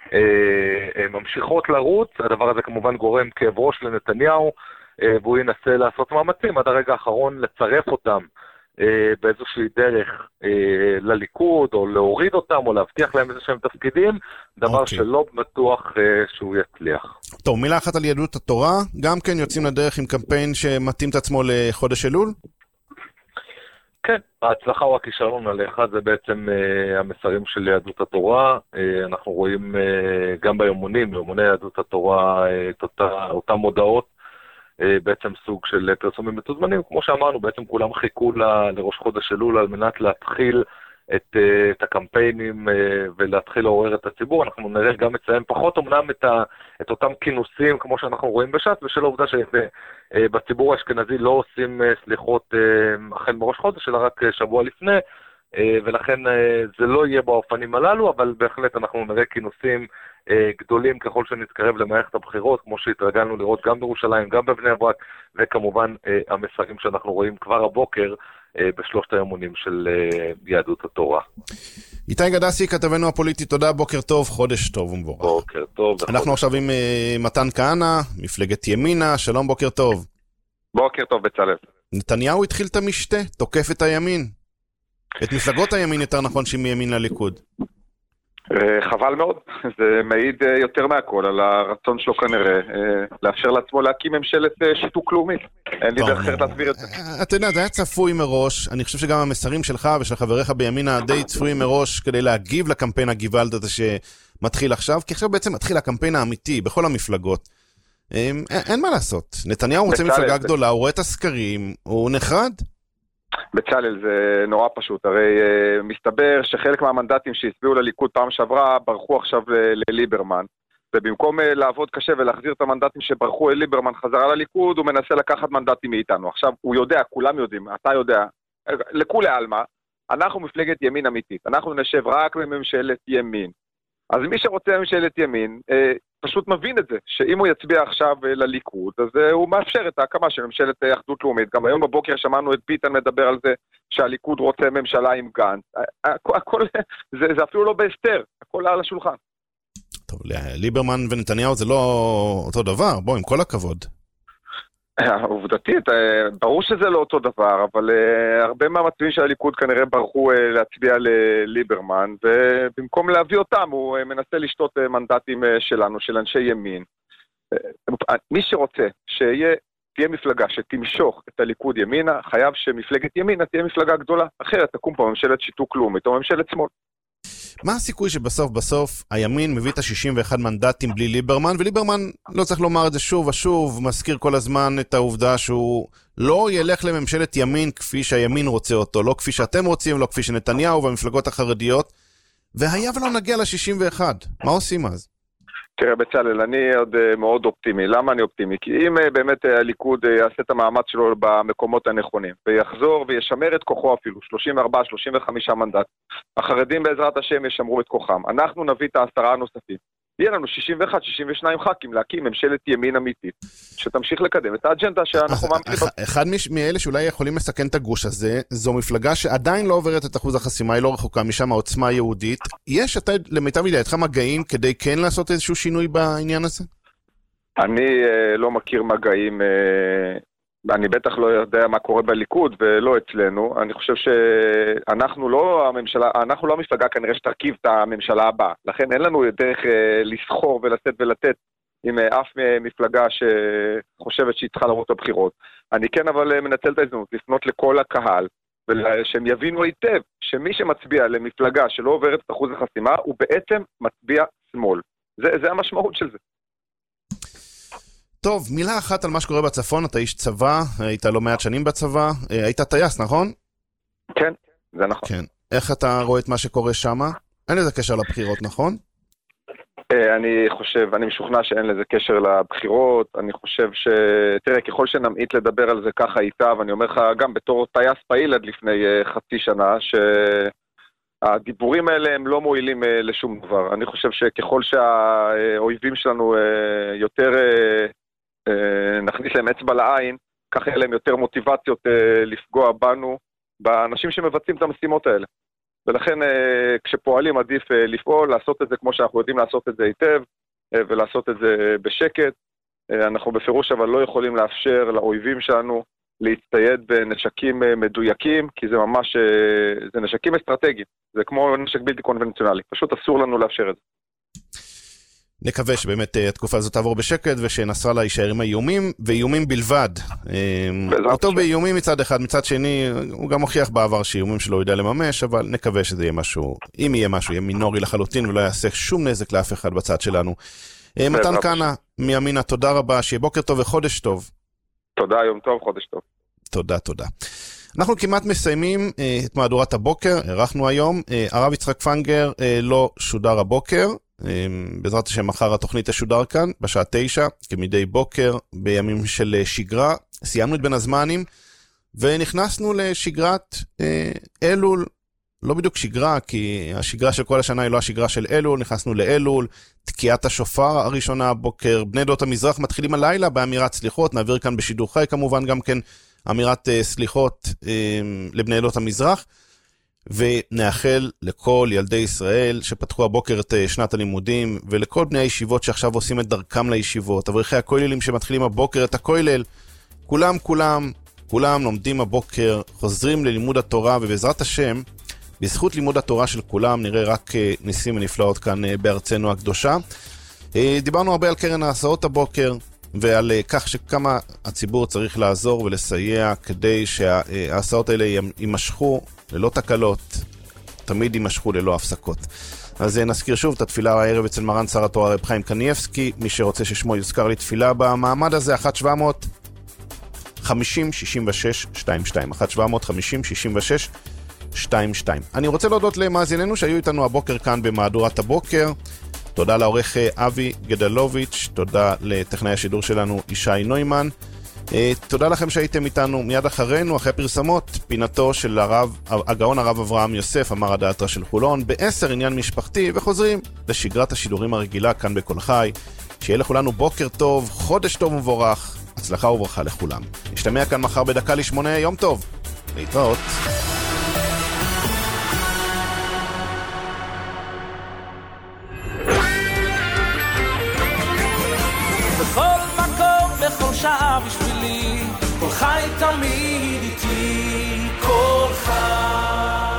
ממשיכות לרוץ. הדבר הזה כמובן גורם כאב ראש לנתניהו, והוא ינסה לעשות מאמצים עד הרגע האחרון לצרף אותם באיזושהי דרך לליכוד, או להוריד אותם, או להבטיח להם איזשהם תפקידים, דבר שלא בטוח שהוא יצליח.
טוב, מילה אחת על יהדות התורה, גם כן יוצאים לדרך עם קמפיין שמתאים את עצמו לחודש אלול?
כן, ההצלחה או הכישלון על אחד זה בעצם המסרים של יהדות התורה. אנחנו רואים גם ביומני יהדות התורה אותם מודעות, בעצם סוג של פרסומים מתוזמנים. כמו שאמרנו, בעצם כולם חיכו לראש חודש אלול על מנת להתחיל את הקמפיינים ולהתחיל לעורר את הציבור. אנחנו נראה גם מציין פחות אמנם את אותם כינוסים כמו שאנחנו רואים בש"ס, בשל העובדה שבציבור האשכנזי לא עושים סליחות החל מראש חודש, אלא רק שבוע לפני, ולכן זה לא יהיה באופנים הללו, אבל בהחלט אנחנו נראה כינוסים גדולים ככל שנתקרב למערכת הבחירות, כמו שהתרגלנו לראות גם בירושלים, גם בבני ברק, וכמובן המסרים שאנחנו רואים כבר הבוקר בשלושת היומונים של יהדות התורה.
איתי גדסי, כתבנו הפוליטי, תודה, בוקר טוב, חודש טוב ומבורך.
בוקר טוב.
אנחנו עכשיו עם מתן כהנא, מפלגת ימינה, שלום, בוקר טוב.
בוקר טוב, בצלאל.
נתניהו התחיל את המשתה, תוקף את הימין. את מפלגות הימין יותר נכון שהיא מימין לליכוד.
חבל מאוד, זה מעיד יותר מהכל על הרצון שלו כנראה לאפשר לעצמו להקים ממשלת שיתוק לאומי. אין לי דרך אחרת להסביר את זה.
אתה יודע, זה היה צפוי מראש, אני חושב שגם המסרים שלך ושל חבריך בימינה די צפוי מראש כדי להגיב לקמפיין הגוואלד הזה שמתחיל עכשיו, כי עכשיו בעצם מתחיל הקמפיין האמיתי בכל המפלגות. אין מה לעשות, נתניהו רוצה מפלגה גדולה, הוא רואה את הסקרים, הוא נחרד.
בצלאל, זה נורא פשוט, הרי מסתבר שחלק מהמנדטים שהצביעו לליכוד פעם שעברה ברחו עכשיו לליברמן, ובמקום לעבוד קשה ולהחזיר את המנדטים שברחו לליברמן חזרה לליכוד, הוא מנסה לקחת מנדטים מאיתנו. עכשיו, הוא יודע, כולם יודעים, אתה יודע, לכולי עלמא, אנחנו מפלגת ימין אמיתית, אנחנו נשב רק בממשלת ימין. אז מי שרוצה ממשלת ימין, פשוט מבין את זה, שאם הוא יצביע עכשיו לליכוד, אז הוא מאפשר את ההקמה של ממשלת אחדות לאומית. גם היום בבוקר שמענו את ביטן מדבר על זה שהליכוד רוצה ממשלה עם גנץ. הכל, זה אפילו לא בהסתר, הכל על השולחן.
טוב, ליברמן ונתניהו זה לא אותו דבר, בוא, עם כל הכבוד.
עובדתית, ברור שזה לא אותו דבר, אבל הרבה מהמצביעים של הליכוד כנראה ברחו להצביע לליברמן, ובמקום להביא אותם הוא מנסה לשתות מנדטים שלנו, של אנשי ימין. מי שרוצה שתהיה מפלגה שתמשוך את הליכוד ימינה, חייב שמפלגת ימינה תהיה מפלגה גדולה, אחרת תקום פה ממשלת שיתוק לאומית או ממשלת שמאל.
מה הסיכוי שבסוף הימין מביא את ה-61 מנדטים בלי ליברמן, וליברמן, לא צריך לומר את זה שוב ושוב, מזכיר כל הזמן את העובדה שהוא לא ילך לממשלת ימין כפי שהימין רוצה אותו, לא כפי שאתם רוצים, לא כפי שנתניהו והמפלגות החרדיות, והיה ולא נגיע ל-61. מה עושים אז?
תראה בצלאל, אני עוד מאוד אופטימי. למה אני אופטימי? כי אם באמת הליכוד יעשה את המאמץ שלו במקומות הנכונים, ויחזור וישמר את כוחו אפילו, 34-35 מנדט, החרדים בעזרת השם ישמרו את כוחם. אנחנו נביא את 10 הנוספים. יהיה לנו 61-62 ח"כים להקים ממשלת ימין אמיתית, שתמשיך לקדם את האג'נדה שאנחנו מאמינים.
אחד מאלה שאולי יכולים לסכן את הגוש הזה, זו מפלגה שעדיין לא עוברת את אחוז החסימה, היא לא רחוקה משם, העוצמה היהודית. יש, אתה למיטב ידיעתך מגעים כדי כן לעשות איזשהו שינוי בעניין הזה? אני
לא מכיר מגעים, אני בטח לא יודע מה קורה בליכוד ולא אצלנו. אני חושב שאנחנו לא הממשלה, אנחנו לא המפלגה כנראה שתרכיב את הממשלה הבאה. לכן אין לנו דרך לסחור ולשאת ולתת עם אף מפלגה שחושבת שהיא צריכה לראות את הבחירות. אני כן אבל מנצל את ההזדמנות לפנות לכל הקהל, שהם יבינו היטב שמי שמצביע למפלגה שלא עוברת את אחוז החסימה הוא בעצם מצביע שמאל. זה המשמעות של זה.
טוב, מילה אחת על מה שקורה בצפון. אתה איש צבא, היית לא מעט שנים בצבא, היית טייס, נכון?
כן, זה נכון.
כן. איך אתה רואה את מה שקורה שם? אין לזה קשר לבחירות, נכון?
אני חושב, אני משוכנע שאין לזה קשר לבחירות. אני חושב תראה, ככל שנמעיט לדבר על זה ככה איתה, ואני אומר לך גם בתור טייס פעיל עד לפני חצי שנה, שהדיבורים האלה הם לא מועילים לשום דבר. אני חושב שככל שהאויבים שלנו יותר נכניס להם אצבע לעין, כך יהיה להם יותר מוטיבציות לפגוע בנו, באנשים שמבצעים את המשימות האלה. ולכן כשפועלים עדיף לפעול, לעשות את זה כמו שאנחנו יודעים לעשות את זה היטב, ולעשות את זה בשקט. אנחנו בפירוש אבל לא יכולים לאפשר לאויבים שלנו להצטייד בנשקים מדויקים, כי זה ממש, זה נשקים אסטרטגיים. זה כמו נשק בלתי קונבנציונלי. פשוט אסור לנו לאפשר את זה.
נקווה שבאמת התקופה הזאת תעבור בשקט, ושנסראללה יישאר עם האיומים, ואיומים בלבד. הוא טוב באיומים מצד אחד, מצד שני, הוא גם מוכיח בעבר שאיומים שלו יודע לממש, אבל נקווה שזה יהיה משהו, אם יהיה משהו, יהיה מינורי לחלוטין, ולא יעשה שום נזק לאף אחד בצד שלנו. מתן כהנא, מימינה, תודה רבה, שיהיה בוקר טוב וחודש טוב.
תודה, יום טוב, חודש טוב.
תודה, תודה. אנחנו כמעט מסיימים את מהדורת הבוקר, ערכנו היום, הרב יצחק פנגר לא שודר הבוקר, בעזרת השם מחר התוכנית תשודר כאן בשעה 9 כמדי בוקר בימים של שגרה. סיימנו את בין הזמנים ונכנסנו לשגרת אלול. לא בדיוק שגרה, כי השגרה של כל השנה היא לא השגרה של אלול. נכנסנו לאלול, תקיעת השופר הראשונה הבוקר. בני עדות המזרח מתחילים הלילה באמירת סליחות, נעביר כאן בשידור חי כמובן גם כן אמירת סליחות לבני עדות המזרח, ונאחל לכל ילדי ישראל שפתחו הבוקר את שנת הלימודים, ולכל בני הישיבות שעכשיו עושים את דרכם לישיבות, אברכי הכוללים שמתחילים הבוקר את הכולל, כולם לומדים הבוקר, חוזרים ללימוד התורה, ובעזרת השם, בזכות לימוד התורה של כולם, נראה רק ניסים ונפלאות כאן בארצנו הקדושה. דיברנו הרבה על קרן ההסעות הבוקר, ועל כך שכמה הציבור צריך לעזור ולסייע כדי שההסעות האלה יימשכו ללא תקלות, תמיד יימשכו ללא הפסקות. אז נזכיר שוב את התפילה הערב אצל מרן שר התורה רב חיים קניאבסקי, מי שרוצה ששמו יוזכר לתפילה במעמד הזה, 1-700-50-66-22, 1-700-50-66-22. אני רוצה להודות למאזיננו שהיו איתנו הבוקר כאן במהדורת הבוקר. תודה לעורך אבי גדלוביץ', תודה לטכנאי השידור שלנו ישי נוימן. תודה לכם שהייתם איתנו. מיד אחרינו, אחרי פרסמות, פינתו של הגאון הרב אברהם יוסף, אמר הדאתרא של חולון, ב10 עניין משפחתי, וחוזרים לשגרת השידורים הרגילה כאן בכל חי. שיהיה לכולנו בוקר טוב, חודש טוב ומבורך, הצלחה וברכה לכולם. נשתמע כאן מחר בדקה ל8, יום טוב. להתראות.
בכל שעה בשבילי, כל חי תמיד איתי, כל חי.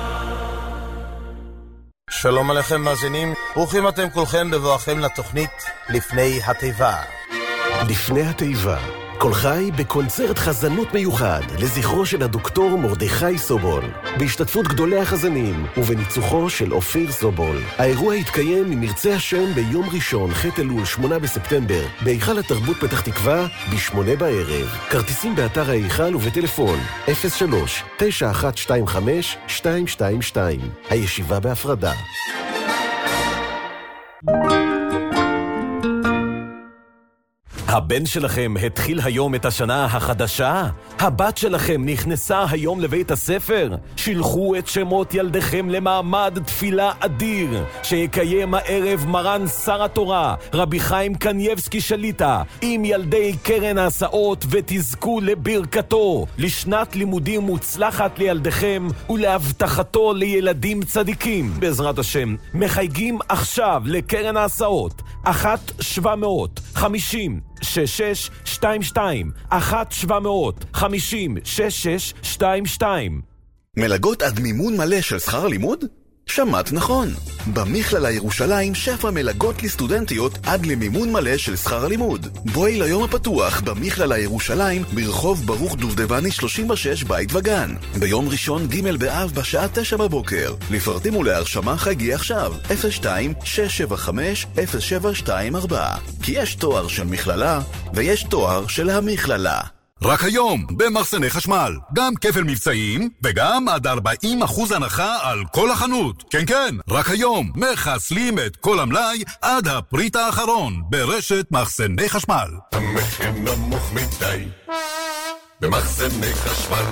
שלום עליכם מאזינים, ברוכים אתם כולכם בבואכם לתוכנית לפני התיבה.
לפני התיבה, כל חי בקונצרט חזנות מיוחד לזכרו של הדוקטור מרדכי סובול, בהשתתפות גדולי החזנים ובניצוחו של אופיר סובול. האירוע יתקיים אם ירצה השם ביום ראשון, ח' אלול 8 בספטמבר, בהיכל התרבות פתח תקווה ב8 בערב. כרטיסים באתר ההיכל ובטלפון 03-9125-222. הישיבה בהפרדה. הבן שלכם התחיל היום את השנה החדשה? הבת שלכם נכנסה היום לבית הספר? שילחו את שמות ילדיכם למעמד תפילה אדיר, שיקיים הערב מרן שר התורה, רבי חיים קניבסקי שליטה, עם ילדי קרן ההסעות, ותזכו לברכתו, לשנת לימודים מוצלחת לילדיכם, ולהבטחתו לילדים צדיקים. בעזרת השם, מחייגים עכשיו לקרן ההסעות, 1-750-6622, 1-750-6622.
מלגות עד מימון מלא של שכר לימוד? שמעת נכון. במכללה ירושלים שפע מלגות לסטודנטיות עד למימון מלא של שכר הלימוד. בואי ליום הפתוח במכללה ירושלים ברחוב ברוך דובדבני 36 בית וגן. ביום ראשון ג' באב בשעה 9 בבוקר. לפרטים ולהרשמה חייגי עכשיו 02-675-0724. כי יש תואר של מכללה ויש תואר של המכללה.
רק היום, במחסני חשמל. גם כפל מבצעים, וגם עד 40% הנחה על כל החנות. כן, כן, רק היום, מחסלים את כל המלאי עד הפריט האחרון, ברשת מחסני חשמל.
המחיר נמוך מדי, במחסני חשמל.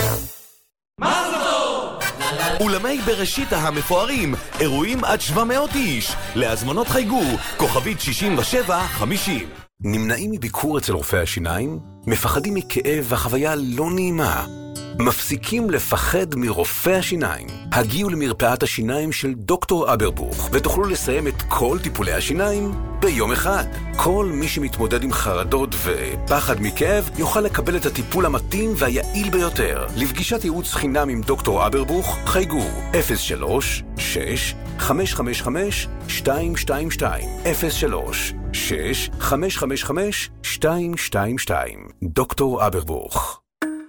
אולמי בראשית המפוארים, אירועים עד 700 איש. להזמנות חייגו, כוכבית 6750.
נמנעים מביקור אצל רופא השיניים? מפחדים מכאב והחוויה לא נעימה? מפסיקים לפחד מרופא השיניים? הגיעו למרפאת השיניים של דוקטור אברבוך ותוכלו לסיים את כל טיפולי השיניים ביום אחד. כל מי שמתמודד עם חרדות ופחד מכאב יוכל לקבל את הטיפול המתאים והיעיל ביותר. לפגישת ייעוץ חינם עם דוקטור אברבוך חייגו 03-6-555-222 03-6-555-222 דוקטור אברבוך.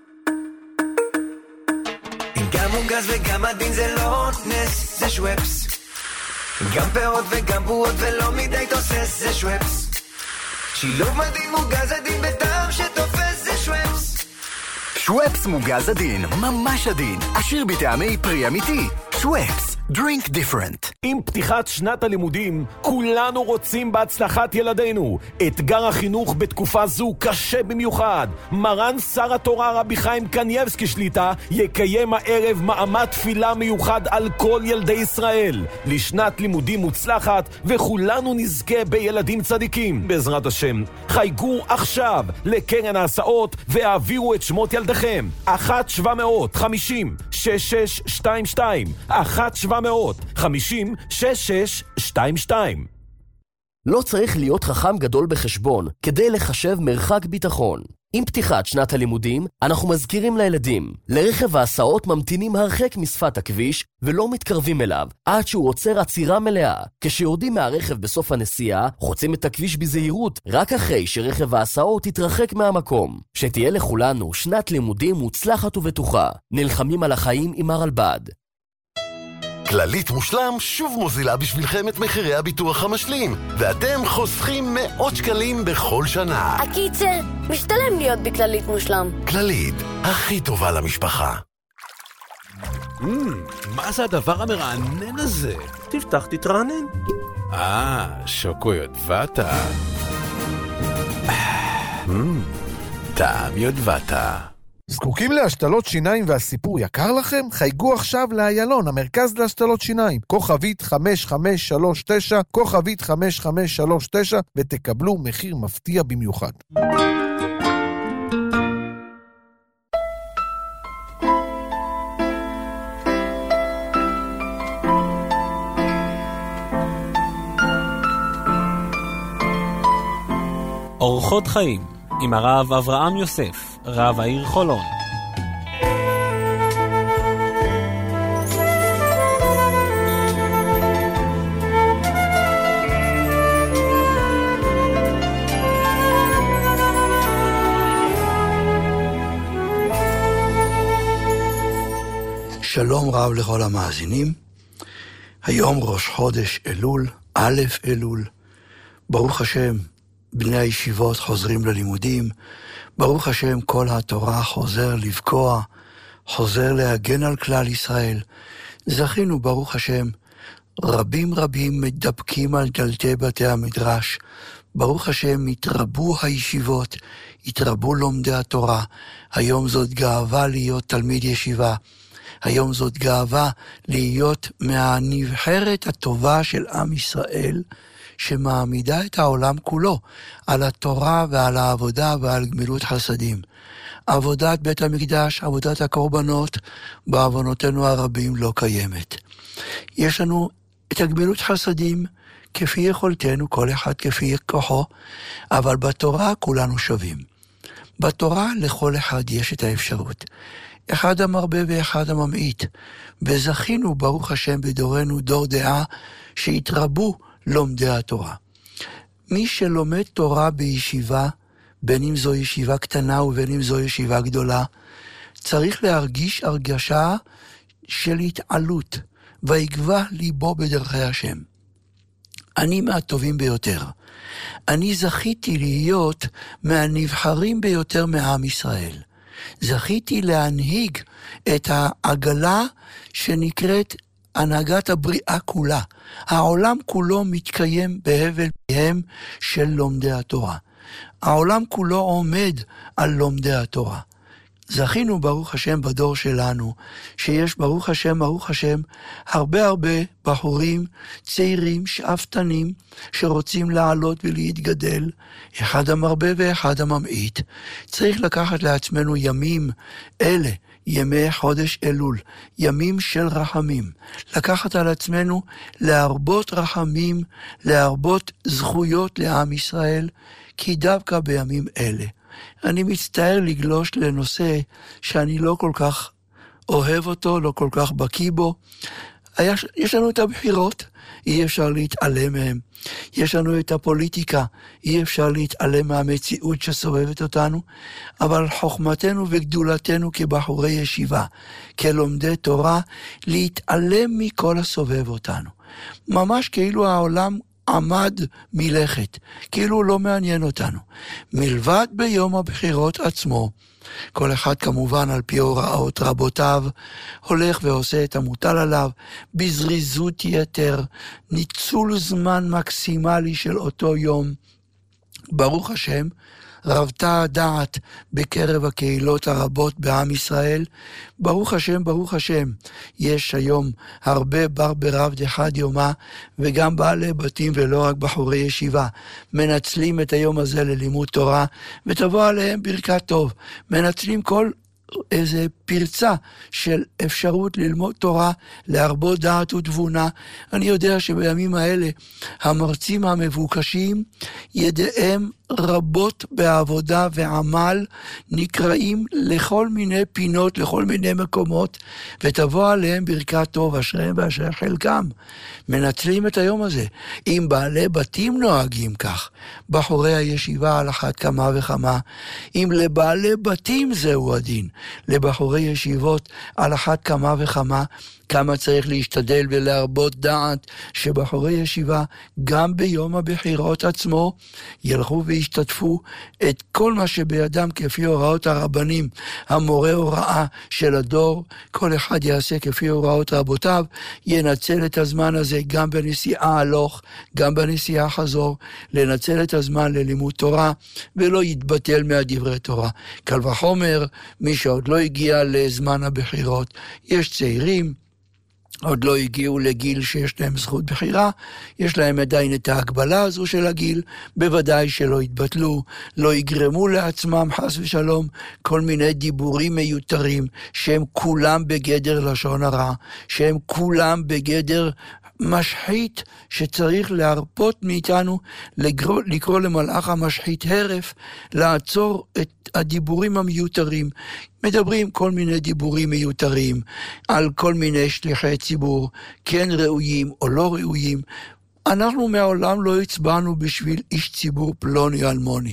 גם מוגז וגם עדין זה לא נס, זה שוואפס. גם פירות וגם בועות ולא מדי תוסס, זה שוואפס. שילוב מדהים מוגז עדין בטעם שתופס, זה שוואפס.
שוואפס מוגז עדין, ממש עדין, עשיר בטעמי פרי אמיתי. שוואפס, drink different.
עם פתיחת שנת הלימודים, כולנו רוצים בהצלחת ילדינו. אתגר החינוך בתקופה זו קשה במיוחד. מרן שר התורה רבי חיים קניבסקי שליטה יקיים הערב מעמד תפילה מיוחד על כל ילדי ישראל. לשנת לימודים מוצלחת, וכולנו נזכה בילדים צדיקים. בעזרת השם, חייגו עכשיו לקרן ההסעות והעבירו את שמות ילדיכם. 1-750-6622 1-750-6622.
לא צריך להיות חכם גדול בחשבון כדי לחשב מרחק ביטחון. עם פתיחת שנת הלימודים, אנחנו מזכירים לילדים, לרכב ההסעות ממתינים הרחק משפת הכביש ולא מתקרבים אליו, עד שהוא עוצר עצירה מלאה. כשיורדים מהרכב בסוף הנסיעה, חוצים את הכביש בזהירות, רק אחרי שרכב ההסעות יתרחק מהמקום. שתהיה לכולנו שנת לימודים מוצלחת ובטוחה. נלחמים על החיים עם הרלב"ד.
כללית מושלם שוב מוזילה בשבילכם את מחירי הביטוח המשלים, ואתם חוסכים מאות שקלים בכל שנה.
הקיצר, משתלם להיות בכללית מושלם.
כללית, הכי טובה למשפחה.
מה זה הדבר המרענן הזה?
תפתח, תתרענן.
שוקו יודבטה. טעם יודבטה.
זקוקים להשתלות שיניים והסיפור יקר לכם? חייגו עכשיו לאיילון, המרכז להשתלות שיניים. כוכבית 5539, כוכבית 5539, ותקבלו מחיר מפתיע במיוחד.
אורחות חיים עם הרב אברהם יוסף, רב העיר חולון.
שלום רב לכל המאזינים. היום ראש חודש אלול, א' אלול. ברוך השם, בני הישיבות חוזרים ללימודים. ברוך השם, כל התורה חוזר לבקוע, חוזר להגן על כלל ישראל. זכינו, ברוך השם, רבים רבים מדפקים על דלתי בתי המדרש. ברוך השם, התרבו הישיבות, התרבו לומדי התורה. היום זאת גאווה להיות תלמיד ישיבה. היום זאת גאווה להיות מהנבחרת הטובה של עם ישראל, שמעמידה את העולם כולו על התורה ועל העבודה ועל גמילות חסדים. עבודת בית המקדש, עבודת הקורבנות, בעוונותינו הרבים לא קיימת. יש לנו את הגמילות חסדים כפי יכולתנו, כל אחד כפי כוחו, אבל בתורה כולנו שווים. בתורה לכל אחד יש את האפשרות. אחד המרבה ואחד הממעיט. וזכינו, ברוך השם, בדורנו דור דעה שהתרבו לומדי התורה. מי שלומד תורה בישיבה, בין אם זו ישיבה קטנה ובין אם זו ישיבה גדולה, צריך להרגיש הרגשה של התעלות, ויגבה ליבו בדרכי השם. אני מהטובים ביותר. אני זכיתי להיות מהנבחרים ביותר מעם ישראל. זכיתי להנהיג את העגלה שנקראת הנהגת הבריאה כולה. העולם כולו מתקיים בהבל פיהם של לומדי התורה. העולם כולו עומד על לומדי התורה. זכינו ברוך השם בדור שלנו, שיש ברוך השם, הרבה בחורים צעירים, שאפתנים, שרוצים לעלות ולהתגדל, אחד המרבה ואחד הממעיט. צריך לקחת לעצמנו ימים אלה, ימי חודש אלול, ימים של רחמים. לקחת על עצמנו להרבות רחמים, להרבות זכויות לעם ישראל, כי דווקא בימים אלה. אני מצטער לגלוש לנושא שאני לא כל כך אוהב אותו, לא כל כך בקיא בו. יש לנו את הבחירות, אי אפשר להתעלם מהם. יש לנו את הפוליטיקה, אי אפשר להתעלם מהמציאות שסובבת אותנו, אבל חוכמתנו וגדולתנו כבחורי ישיבה, כלומדי תורה, להתעלם מכל הסובב אותנו. ממש כאילו העולם עמד מלכת, כאילו לא מעניין אותנו. מלבד ביום הבחירות עצמו, כל אחד כמובן על פי הוראות רבותיו, הולך ועושה את המוטל עליו, בזריזות יתר, ניצול זמן מקסימלי של אותו יום. ברוך השם, רבתה הדעת בקרב הקהילות הרבות בעם ישראל. ברוך השם, יש היום הרבה בר ברב דחד יומה, וגם בעלי בתים ולא רק בחורי ישיבה, מנצלים את היום הזה ללימוד תורה, ותבוא עליהם ברכת טוב. מנצלים כל איזה פרצה של אפשרות ללמוד תורה, להרבות דעת ותבונה. אני יודע שבימים האלה המרצים המבוקשים, ידיהם רבות בעבודה ועמל, נקראים לכל מיני פינות, לכל מיני מקומות, ותבוא עליהם ברכת טוב, אשריהם ואשרי חלקם. מנצלים את היום הזה. אם בעלי בתים נוהגים כך, בחורי הישיבה על אחת כמה וכמה, אם לבעלי בתים זהו הדין, לבחורי ישיבות על אחת כמה וכמה, כמה צריך להשתדל ולהרבות דעת שבחורי ישיבה גם ביום הבחירות עצמו ילכו וישתתפו את כל מה שבידם כפי הוראות הרבנים, המורה הוראה של הדור, כל אחד יעשה כפי הוראות רבותיו, ינצל את הזמן הזה גם בנסיעה הלוך, גם בנסיעה חזור, לנצל את הזמן ללימוד תורה ולא יתבטל מהדברי תורה. קל וחומר, מי שעוד לא הגיע לזמן הבחירות, יש צעירים, עוד לא הגיעו לגיל שיש להם זכות בחירה, יש להם עדיין את ההגבלה הזו של הגיל, בוודאי שלא יתבטלו, לא יגרמו לעצמם חס ושלום כל מיני דיבורים מיותרים, שהם כולם בגדר לשון הרע, שהם כולם בגדר משחית שצריך להרפות מאיתנו, לקרוא למלאך המשחית הרף, לעצור את הדיבורים המיותרים. מדברים כל מיני דיבורים מיותרים על כל מיני שליחי ציבור, כן ראויים או לא ראויים. אנחנו מעולם לא הצבענו בשביל איש ציבור פלוני אלמוני.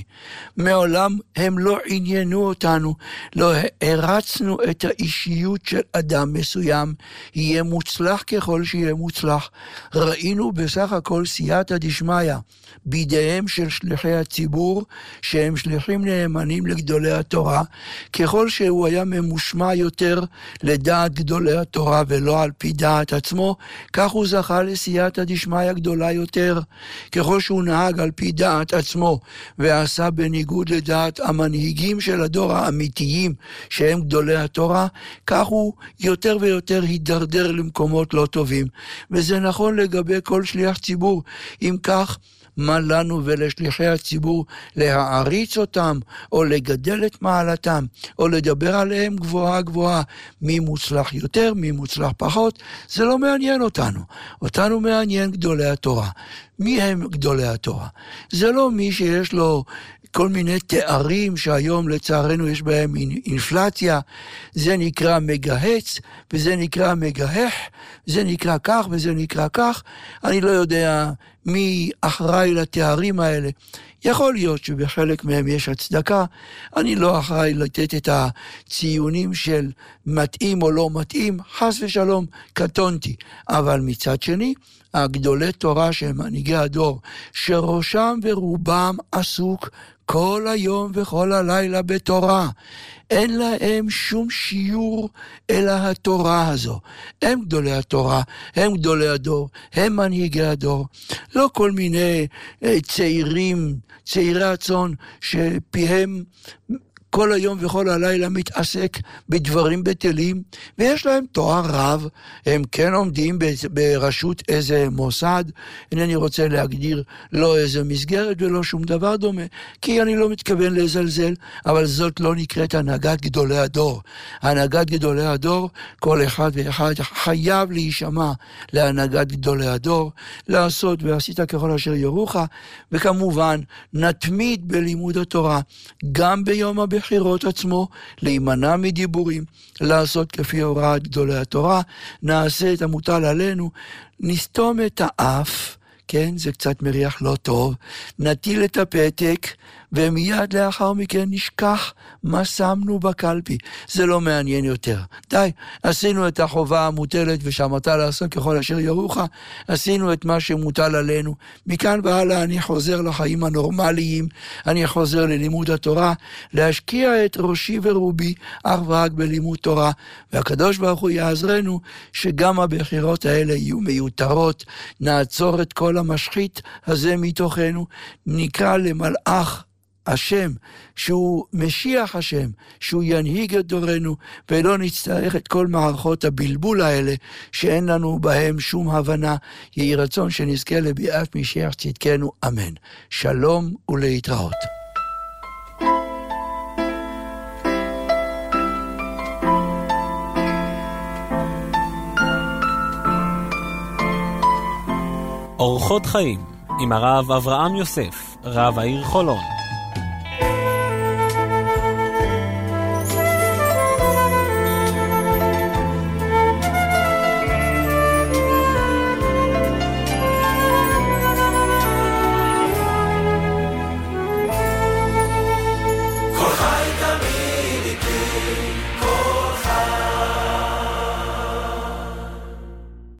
מעולם הם לא עניינו אותנו, לא הרצנו את האישיות של אדם מסוים, יהיה מוצלח ככל שיהיה מוצלח. ראינו בסך הכל סייעתא דשמיא בידיהם של שליחי הציבור, שהם שליחים נאמנים לגדולי התורה, ככל שהוא היה ממושמע יותר לדעת גדולי התורה ולא על פי דעת עצמו, כך הוא זכה לסייעתא דשמיא גדולה גדולה יותר. ככל שהוא נהג על פי דעת עצמו, ועשה בניגוד לדעת המנהיגים של הדור האמיתיים, שהם גדולי התורה, כך הוא יותר ויותר הידרדר למקומות לא טובים. וזה נכון לגבי כל שליח ציבור. אם כך, מה לנו ולשליחי הציבור להעריץ אותם, או לגדל את מעלתם, או לדבר עליהם גבוהה גבוהה, מי מוצלח יותר, מי מוצלח פחות? זה לא מעניין אותנו. אותנו מעניין גדולי התורה. מי הם גדולי התורה? זה לא מי שיש לו כל מיני תארים שהיום לצערנו יש בהם אינפלציה. זה נקרא מגהץ, וזה נקרא מגהח, זה נקרא כך וזה נקרא כך. אני לא יודע מי אחראי לתארים האלה. יכול להיות שבחלק מהם יש הצדקה. אני לא אחראי לתת את הציונים של מתאים או לא מתאים, חס ושלום, קטונתי. אבל מצד שני, הגדולי תורה שהם מנהיגי הדור, שראשם ורובם עסוק כל היום וכל הלילה בתורה. אין להם שום שיעור אלא התורה הזו. הם גדולי התורה, הם גדולי הדור, הם מנהיגי הדור. לא כל מיני צעירי הצאן שפיהם כל היום וכל הלילה מתעסק בדברים בטלים, ויש להם תואר רב, הם כן עומדים בראשות איזה מוסד, אינני רוצה להגדיר לא איזה מסגרת ולא שום דבר דומה, כי אני לא מתכוון לזלזל, אבל זאת לא נקראת הנהגת גדולי הדור. הנהגת גדולי הדור, כל אחד ואחד חייב להישמע להנהגת גדולי הדור, לעשות ועשית ככל אשר יורוך, וכמובן נתמיד בלימוד התורה, גם ביום הבחירות עצמו, להימנע מדיבורים, לעשות כפי הוראת גדולי התורה, נעשה את המוטל עלינו, נסתום את האף, כן, זה קצת מריח לא טוב, נטיל את הפתק, ומיד לאחר מכן נשכח מה שמנו בקלפי. זה לא מעניין יותר. די, עשינו את החובה המוטלת ושמרת לעשות ככל אשר יורוך, עשינו את מה שמוטל עלינו. מכאן והלאה אני חוזר לחיים הנורמליים, אני חוזר ללימוד התורה, להשקיע את ראשי ורובי אך ורק בלימוד תורה, והקדוש ברוך הוא יעזרנו שגם הבחירות האלה יהיו מיותרות, נעצור את כל המשחית הזה מתוכנו, נקרא למלאך השם, שהוא משיח השם, שהוא ינהיג את דורנו, ולא נצטרך את כל מערכות הבלבול האלה, שאין לנו בהם שום הבנה. יהי רצון שנזכה לביאת משיח צדקנו, אמן. שלום ולהתראות.
אורחות חיים עם הרב אברהם יוסף, רב העיר חולון.